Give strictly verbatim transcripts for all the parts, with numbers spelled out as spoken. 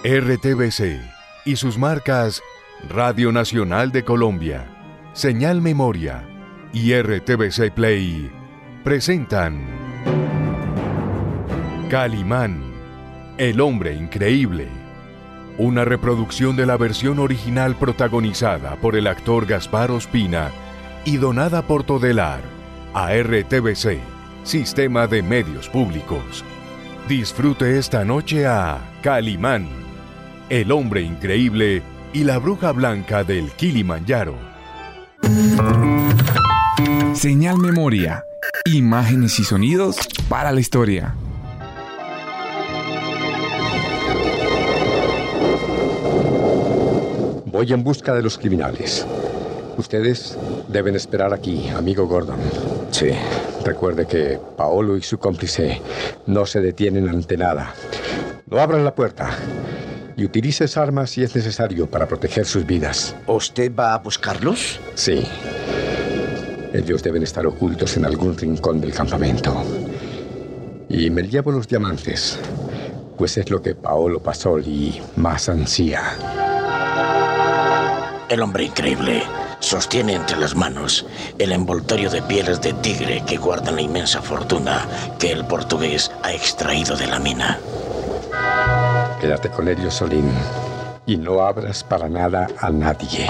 R T V C y sus marcas Radio Nacional de Colombia, Señal Memoria y R T V C Play presentan Calimán, el hombre increíble. Una reproducción de la versión original protagonizada por el actor Gaspar Ospina y donada por Todelar a R T V C, Sistema de Medios Públicos. Disfrute esta noche a Calimán, el hombre increíble y la bruja blanca del Kilimanjaro. Señal Memoria, imágenes y sonidos para la historia. Voy en busca de los criminales. Ustedes deben esperar aquí, amigo Gordon. Sí. Recuerde que Paolo y su cómplice no se detienen ante nada. No abran la puerta y utilice esa arma si es necesario para proteger sus vidas. ¿Usted va a buscarlos? Sí. Ellos deben estar ocultos en algún rincón del campamento. Y me llevo los diamantes, pues es lo que Paolo Pasoli más ansía. El hombre increíble sostiene entre las manos el envoltorio de pieles de tigre que guardan la inmensa fortuna que el portugués ha extraído de la mina. Quédate con ellos, Solín, y no abras para nada a nadie.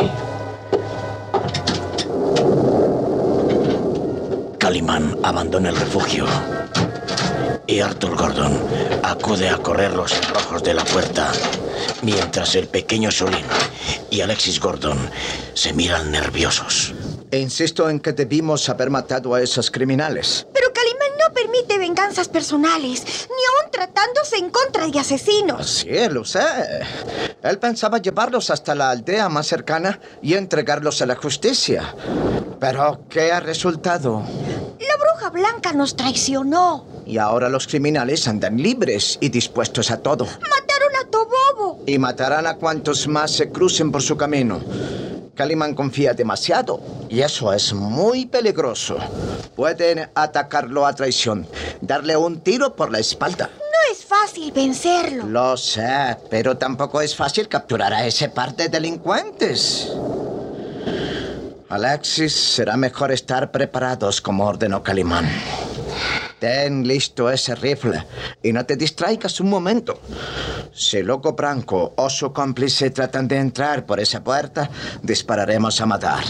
Calimán abandona el refugio y Arthur Gordon acude a correr los cerrojos de la puerta, mientras el pequeño Solín y Alexis Gordon se miran nerviosos. Insisto en que debimos haber matado a esos criminales. Pero Calimán no permite venganzas personales, ni aun tratándose en contra de asesinos. Sí, lo sé. Él pensaba llevarlos hasta la aldea más cercana y entregarlos a la justicia. Pero, ¿qué ha resultado? La bruja blanca nos traicionó. Y ahora los criminales andan libres y dispuestos a todo. Mataron a Tobobo. Y matarán a cuantos más se crucen por su camino. Calimán confía demasiado y eso es muy peligroso. Pueden atacarlo a traición, darle un tiro por la espalda. No es fácil vencerlo. Lo sé, pero tampoco es fácil capturar a ese par de delincuentes. Alexis, será mejor estar preparados como ordenó Calimán. Ten listo ese rifle y no te distraigas un momento. Si Loco Branco o su cómplice tratan de entrar por esa puerta, dispararemos a matar.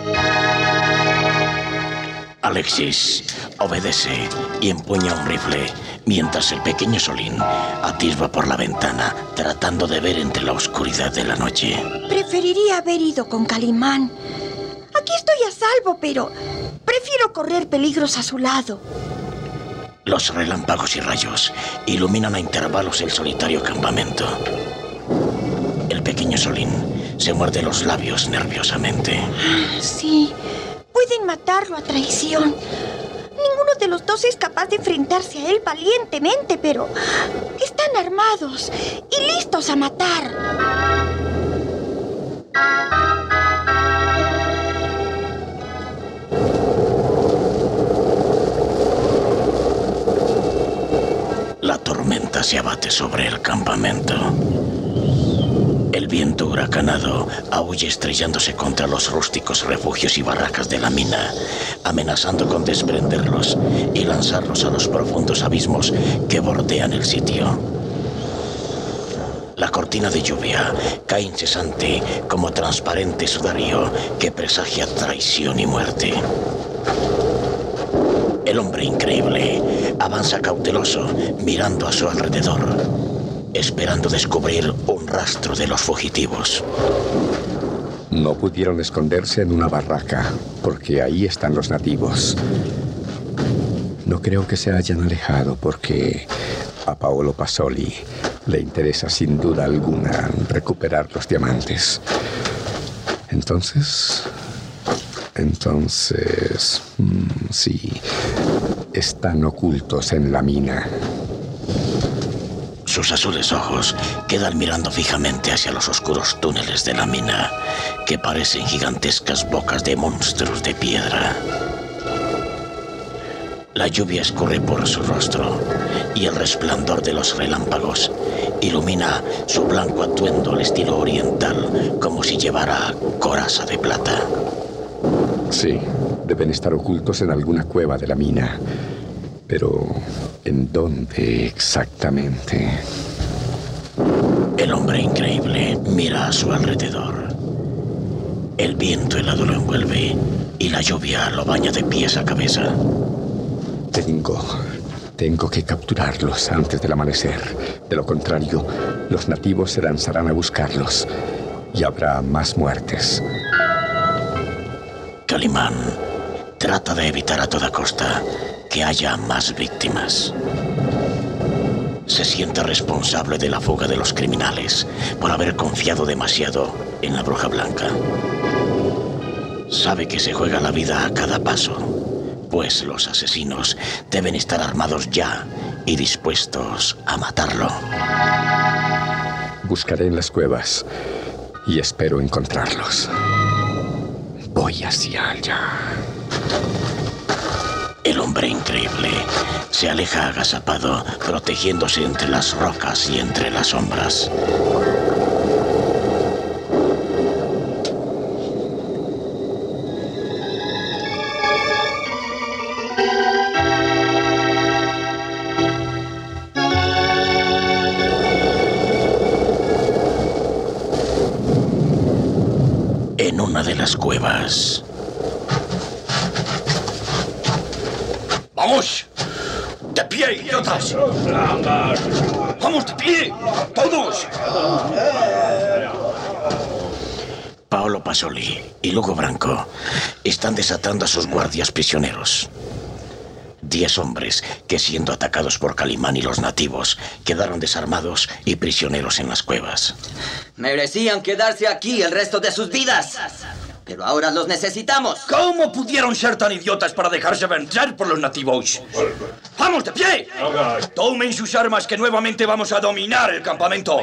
Alexis obedece y empuña un rifle, mientras el pequeño Solín atisba por la ventana, tratando de ver entre la oscuridad de la noche. Preferiría haber ido con Calimán. Aquí estoy a salvo, pero prefiero correr peligros a su lado. Los relámpagos y rayos iluminan a intervalos el solitario campamento. El pequeño Solín se muerde los labios nerviosamente. Sí, pueden matarlo a traición. Ninguno de los dos es capaz de enfrentarse a él valientemente, pero están armados y listos a matar. La tormenta se abate sobre el campamento. El viento huracanado aúlla estrellándose contra los rústicos refugios y barracas de la mina, amenazando con desprenderlos y lanzarlos a los profundos abismos que bordean el sitio. La cortina de lluvia cae incesante como transparente sudario que presagia traición y muerte. El hombre increíble avanza cauteloso, mirando a su alrededor, esperando descubrir un rastro de los fugitivos. No pudieron esconderse en una barraca, porque ahí están los nativos. No creo que se hayan alejado, porque a Paolo Pasoli le interesa sin duda alguna recuperar los diamantes. Entonces... Entonces... Mmm, sí... Están ocultos en la mina. Sus azules ojos quedan mirando fijamente hacia los oscuros túneles de la mina, que parecen gigantescas bocas de monstruos de piedra. La lluvia escurre por su rostro y el resplandor de los relámpagos ilumina su blanco atuendo al estilo oriental, como si llevara coraza de plata. Sí, deben estar ocultos en alguna cueva de la mina. Pero, ¿en dónde exactamente? El hombre increíble mira a su alrededor. El viento helado lo envuelve y la lluvia lo baña de pies a cabeza. Tengo... Tengo que capturarlos antes del amanecer. De lo contrario, los nativos se lanzarán a buscarlos y habrá más muertes. Calimán trata de evitar a toda costa que haya más víctimas. Se siente responsable de la fuga de los criminales por haber confiado demasiado en la bruja blanca. Sabe que se juega la vida a cada paso, pues los asesinos deben estar armados ya y dispuestos a matarlo. Buscaré en las cuevas y espero encontrarlos. Voy hacia allá. El hombre increíble se aleja agazapado, protegiéndose entre las rocas y entre las sombras. En una de las cuevas... ¡Vamos! ¡De pie, idiotas! ¡Vamos, de pie! ¡Todos! Paolo Pasoli y Lugo Branco están desatando a sus guardias prisioneros. Diez hombres que, siendo atacados por Calimán y los nativos, quedaron desarmados y prisioneros en las cuevas. Merecían quedarse aquí el resto de sus vidas. Pero ahora los necesitamos. ¿Cómo pudieron ser tan idiotas para dejarse vencer por los nativos? ¡Vamos, de pie! Tomen sus armas, que nuevamente vamos a dominar el campamento.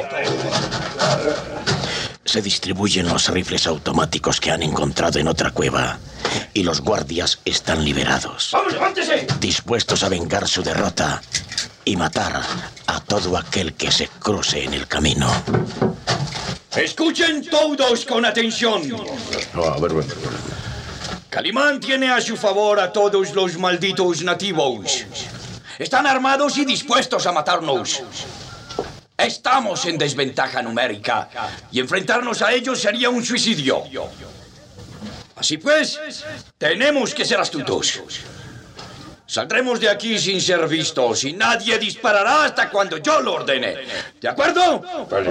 Se distribuyen los rifles automáticos que han encontrado en otra cueva y los guardias están liberados. ¡Vamos, levántese! Dispuestos a vengar su derrota y matar a todo aquel que se cruce en el camino. Escuchen todos con atención. a ver, bueno. Calimán tiene a su favor a todos los malditos nativos. Están armados y dispuestos a matarnos. Estamos en desventaja numérica y enfrentarnos a ellos sería un suicidio. Así pues, tenemos que ser astutos. Saldremos de aquí sin ser vistos y nadie disparará hasta cuando yo lo ordene. ¿De acuerdo?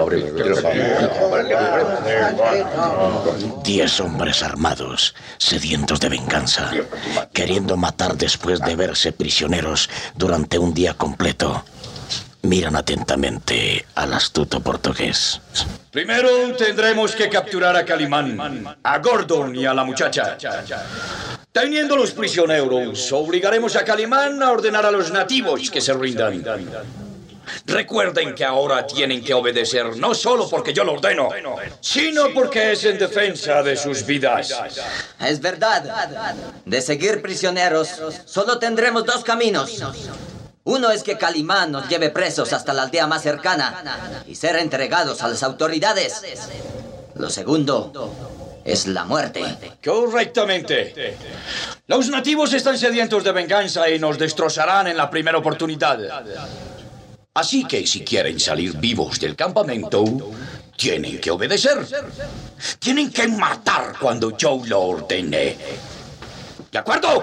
Diez hombres armados, sedientos de venganza, queriendo matar después de verse prisioneros durante un día completo, miran atentamente al astuto portugués. Primero tendremos que capturar a Calimán, a Gordon y a la muchacha. Teniendo los prisioneros, obligaremos a Calimán a ordenar a los nativos que se rindan. Recuerden que ahora tienen que obedecer no solo porque yo lo ordeno, sino porque es en defensa de sus vidas. Es verdad. De seguir prisioneros, solo tendremos dos caminos. Uno es que Calimán nos lleve presos hasta la aldea más cercana y ser entregados a las autoridades. Lo segundo es la muerte. Correctamente. Los nativos están sedientos de venganza y nos destrozarán en la primera oportunidad. Así que si quieren salir vivos del campamento, tienen que obedecer. Tienen que matar cuando yo lo ordene. ¿De acuerdo?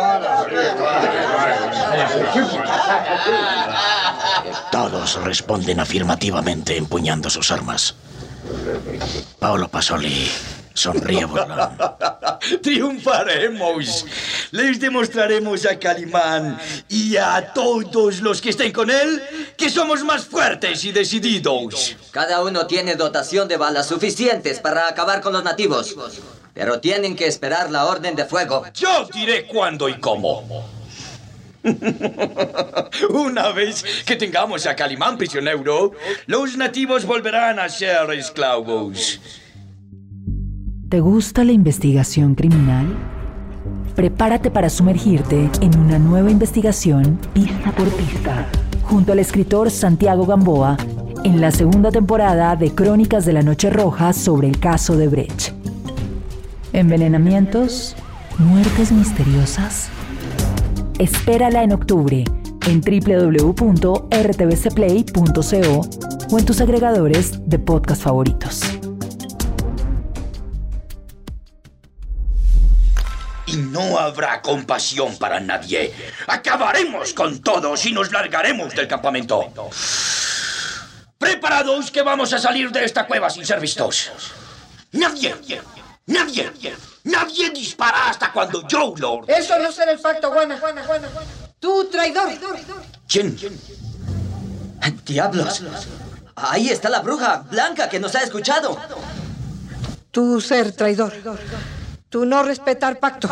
Todos responden afirmativamente empuñando sus armas. Paolo Pasoli sonríe burlón. Triunfaremos. Les demostraremos a Calimán y a todos los que estén con él que somos más fuertes y decididos. Cada uno tiene dotación de balas suficientes para acabar con los nativos. Pero tienen que esperar la orden de fuego. Yo diré cuándo y cómo. Una vez que tengamos a Calimán prisionero, los nativos volverán a ser esclavos. ¿Te gusta la investigación criminal? Prepárate para sumergirte en una nueva investigación pista por pista, junto al escritor Santiago Gamboa, en la segunda temporada de Crónicas de la Noche Roja sobre el caso de Brecht. Envenenamientos, muertes misteriosas. Espérala en octubre en doble u doble u doble u punto r t v c play punto co o en tus agregadores de podcast favoritos. Y no habrá compasión para nadie. Acabaremos con todos y nos largaremos del campamento. ¡Preparados que vamos a salir de esta cueva sin ser vistos! ¡Nadie! ¡Nadie! ¡Nadie dispara hasta cuando yo lo ordene! Eso no será el pacto, Guana. ¡Tú, traidor! ¿Quién? ¡Diablos! Ahí está la bruja blanca que nos ha escuchado. Tú, ser traidor. Tú no respetar pacto.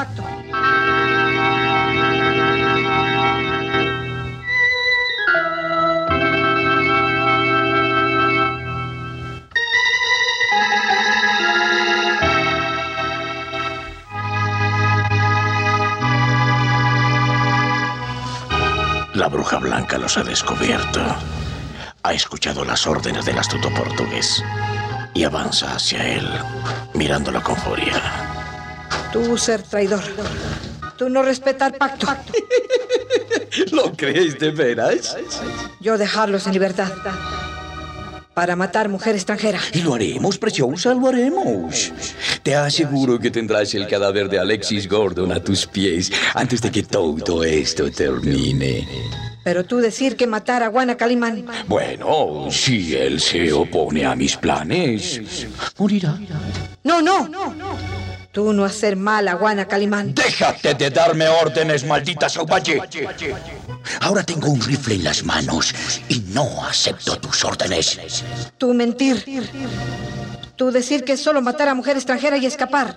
La bruja blanca los ha descubierto. Ha escuchado las órdenes del astuto portugués y avanza hacia él, mirándolo con furia. Tú, ser traidor. Tú no respetar pacto. ¿Lo crees de veras? Yo dejarlos en libertad para matar mujer extranjera. Y lo haremos, preciosa, lo haremos. Te aseguro que tendrás el cadáver de Alexis Gordon a tus pies antes de que todo esto termine. Pero tú decir que matar a Guana Calimán. Bueno, si él se opone a mis planes, morirá. No, no. Tú no hacer mal a Guana Calimán. ¡Déjate de darme órdenes, maldita salvaje! Ahora tengo un rifle en las manos y no acepto tus órdenes. Tú mentir. Tú decir que solo matar a mujer extranjera y escapar.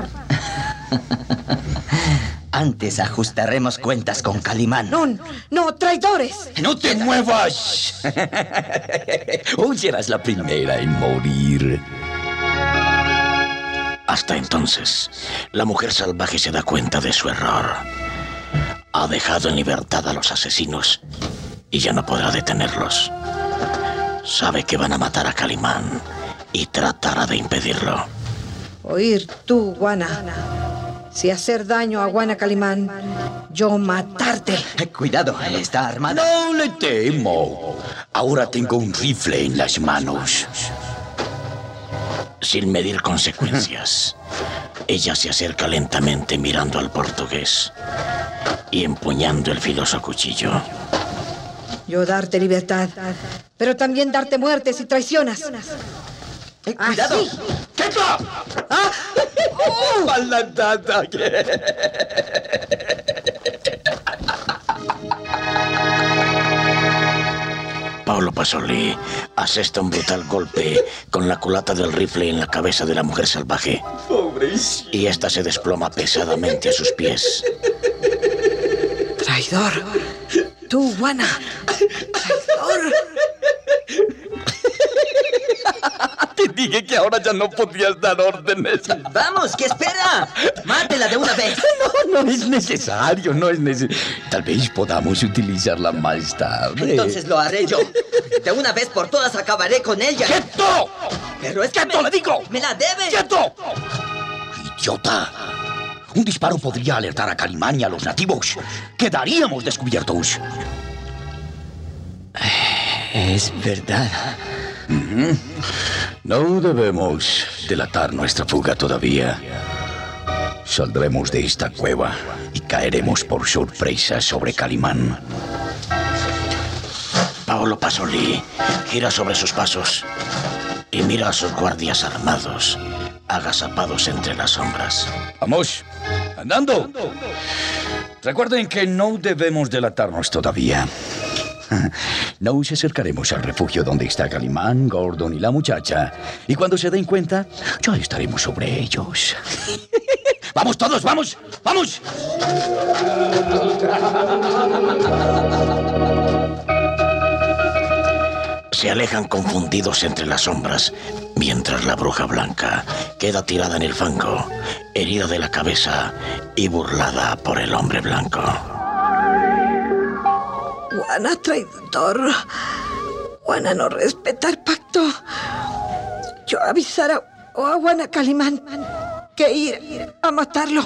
Antes ajustaremos cuentas con Calimán. No, no, traidores. ¡No te muevas! Hoy serás la primera en morir. Hasta entonces, la mujer salvaje se da cuenta de su error. Ha dejado en libertad a los asesinos y ya no podrá detenerlos. Sabe que van a matar a Calimán y tratará de impedirlo. Oír tú, Guana. Si hacer daño a Guana Calimán, yo matarte. Cuidado, está armada. No le temo. Ahora tengo un rifle en las manos. Sin medir consecuencias, ella se acerca lentamente mirando al portugués y empuñando el filoso cuchillo. Yo darte libertad, pero también darte muerte si traicionas. Eh, ¡Cuidado! ¿Ah, sí? ¡Quieto! ¡Ah! ¡Oh, malandata! Paolo Pasolini asesta un brutal golpe con la culata del rifle en la cabeza de la mujer salvaje. Pobrecito. Y esta se desploma pesadamente a sus pies. Traidor. Tú, Guana. Traidor. Te dije que ahora ya no podías dar órdenes. ¡Vamos, qué espera! ¡Mátela de una vez! No, no es necesario, no es necesario. Tal vez podamos utilizarla más tarde. Entonces lo haré yo. De una vez por todas acabaré con ella. ¡Quieto! Pero es que ¡Quieto, me, le digo! ¡Me la debe! ¡Quieto! ¡Idiota! Un disparo podría alertar a Calimán y a los nativos. Quedaríamos descubiertos. Es verdad. Uh-huh. No debemos delatar nuestra fuga todavía. Saldremos de esta cueva y caeremos por sorpresa sobre Calimán. Paolo Pasolini gira sobre sus pasos y mira a sus guardias armados, agazapados entre las sombras. ¡Vamos! ¡Andando! Recuerden que no debemos delatarnos todavía. Nos acercaremos al refugio donde está Calimán, Gordon y la muchacha. Y cuando se den cuenta, ya estaremos sobre ellos. ¡Vamos todos, vamos! ¡Vamos! se alejan confundidos entre las sombras, mientras la bruja blanca queda tirada en el fango, herida de la cabeza y burlada por el hombre blanco. Guana, traidor. Guana no respeta el pacto. Yo avisar a, a Guana Calimán que ir a matarlo.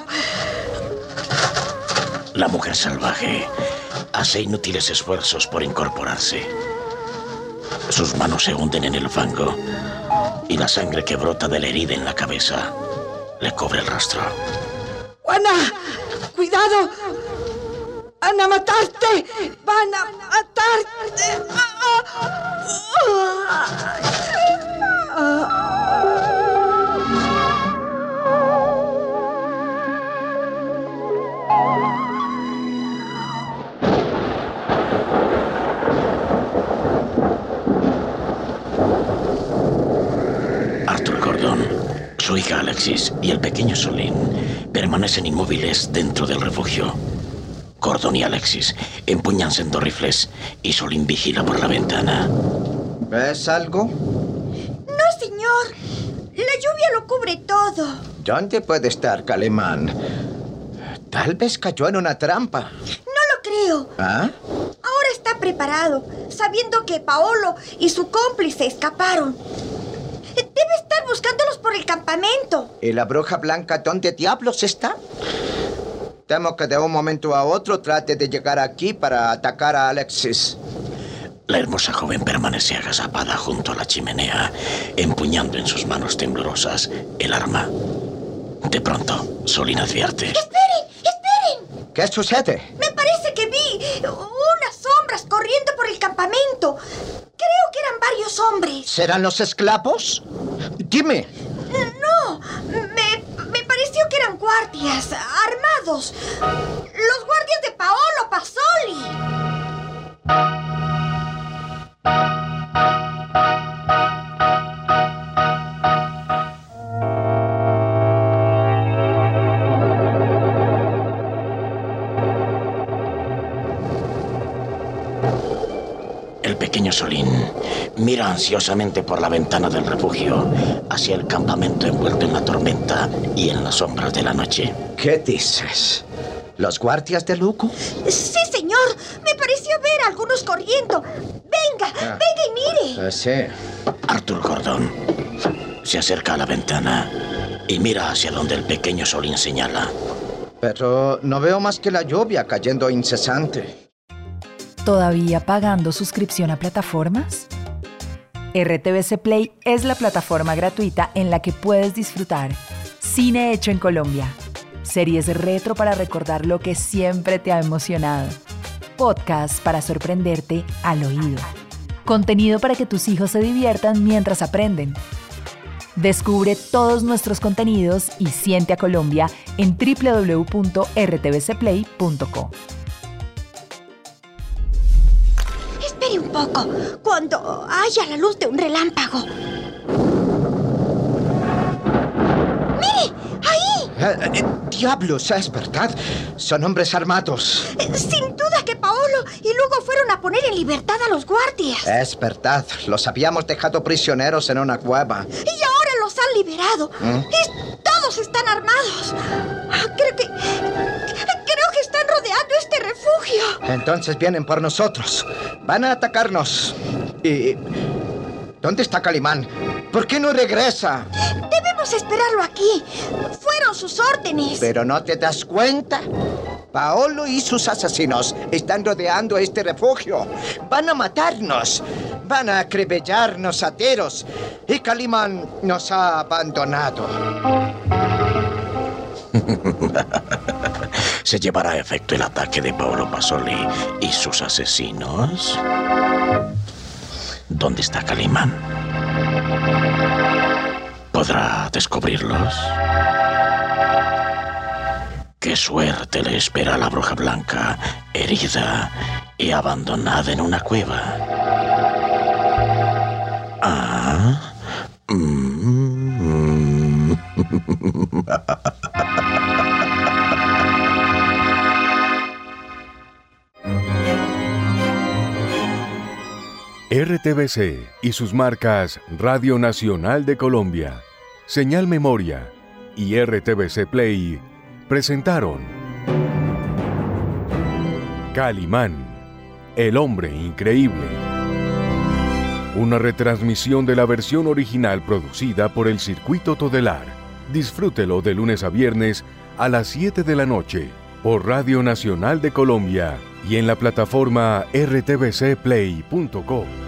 La mujer salvaje hace inútiles esfuerzos por incorporarse. Sus manos se hunden en el fango y la sangre que brota de la herida en la cabeza le cubre el rostro. ¡Guana! ¡Cuidado! ¡Van a matarte! ¡Van a matarte! Arthur Gordon, su hija Alexis y el pequeño Solín permanecen inmóviles dentro del refugio. Gordon y Alexis empuñan sendos rifles y Solín vigila por la ventana. ¿Ves algo? No, señor. La lluvia lo cubre todo. ¿Dónde puede estar Calimán? Tal vez cayó en una trampa. No lo creo. ¿Ah? Ahora está preparado, sabiendo que Paolo y su cómplice escaparon. Debe estar buscándolos por el campamento. ¿Y la bruja blanca dónde diablos está? Temo que de un momento a otro trate de llegar aquí para atacar a Alexis. La hermosa joven permanece agazapada junto a la chimenea, empuñando en sus manos temblorosas el arma. De pronto, Solín advierte. ¡Esperen! ¡Esperen! ¿Qué sucede? Me parece que vi unas sombras corriendo por el campamento. Creo que eran varios hombres. ¿Serán los esclavos? Dime. No, me, me pareció que eran guardias, armados. Los guardias de Paolo Pasoli. El pequeño Solín mira ansiosamente por la ventana del refugio hacia el campamento envuelto en la tormenta y en las sombras de la noche. ¿Qué dices? ¿Los guardias de Luco? Sí, señor. Me pareció ver a algunos corriendo. Venga, Ah. venga y mire. Ah, sí. Arthur Gordon se acerca a la ventana y mira hacia donde el pequeño Solín señala. Pero no veo más que la lluvia cayendo incesante. ¿Todavía pagando suscripción a plataformas? R T V C Play es la plataforma gratuita en la que puedes disfrutar cine hecho en Colombia, series retro para recordar lo que siempre te ha emocionado, podcasts para sorprenderte al oído, contenido para que tus hijos se diviertan mientras aprenden. Descubre todos nuestros contenidos y siente a Colombia en doble u doble u doble u punto r t v c play punto co. Espere un poco. Cuando haya la luz de un relámpago. ¡Mire! ¡Ahí! Eh, eh, ¡Diablos! Es verdad. Son hombres armados. Eh, Sin duda que Paolo y Lugo fueron a poner en libertad a los guardias. Es verdad. Los habíamos dejado prisioneros en una cueva. Y ahora los han liberado. ¿Mm? Y todos están armados. Creo que... Creo que están rodeando este refugio. Entonces vienen por nosotros. Van a atacarnos. ¿Y dónde está Calimán? ¿Por qué no regresa? Debemos esperarlo aquí. Fueron sus órdenes. ¿Pero no te das cuenta? Paolo y sus asesinos están rodeando este refugio. Van a matarnos. Van a acribillarnos a tiros. Y Calimán nos ha abandonado. ¿Se llevará a efecto el ataque de Paolo Pasoli y sus asesinos? ¿Dónde está Calimán? ¿Podrá descubrirlos? ¿Qué suerte le espera a la bruja blanca, herida y abandonada en una cueva? Ah... Mm. R T V C y sus marcas Radio Nacional de Colombia, Señal Memoria y R T V C Play presentaron Calimán, el hombre increíble. Una retransmisión de la versión original producida por el Circuito Todelar. Disfrútelo de lunes a viernes a las siete de la noche por Radio Nacional de Colombia y en la plataforma r t v c play punto com.